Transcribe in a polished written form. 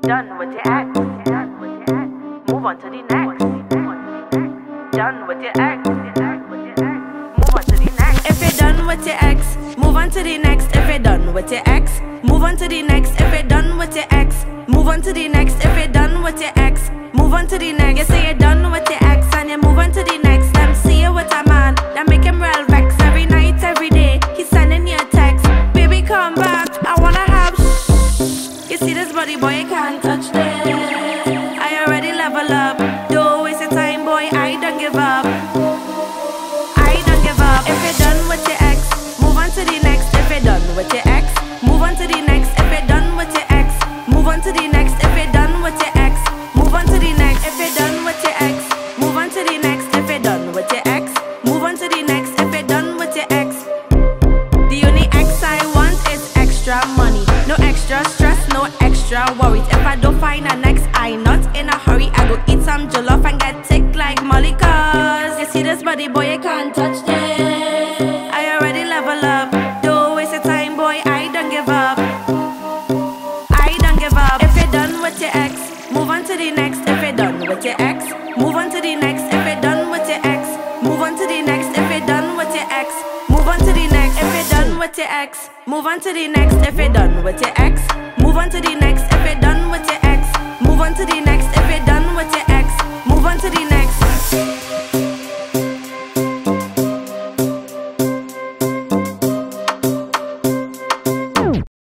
done with your ex, move on to the next. Done with your ex, move on to the next. If you're done with your ex, move on to the next. If you're done with your ex, move on to the next. If you're done with your ex, move on to the next. If you're done with your ex, move on to the next. You say you're done with your ex and you move on to the next. Them see you with a man that make him real vex. Every night, every day, he's sending you a text. Baby, come back, I wanna have You see this body, boy, you can't touch this. I already level up. Don't waste your time, boy, I don't give up. I don't give up. If you're done with your ex, move on to the next. If you're done with your ex, move on to the next. If you're done with your ex, move on to the next. If you're done with your ex, move on to the next. If you're done with your ex, move on to the next. If you're done with your ex, move on to the next. If you're done with your ex, the only ex I want is extra money. No extra stress, no extra worries. If I don't find a next, I not in a hurry. I go eat some jollof and get thick like Molly. Cause you see this body, boy, you can't touch this. I already level up. Don't waste your time, boy, I don't give up. I don't give up. If you're done with your ex, move on to the next. If you're done with your ex, move on to the next. If you're done with your ex, move on to the next. If you're done with your ex, move on to the next. If you're done with your ex, move on to the next. If you're done with your ex, move on to the next.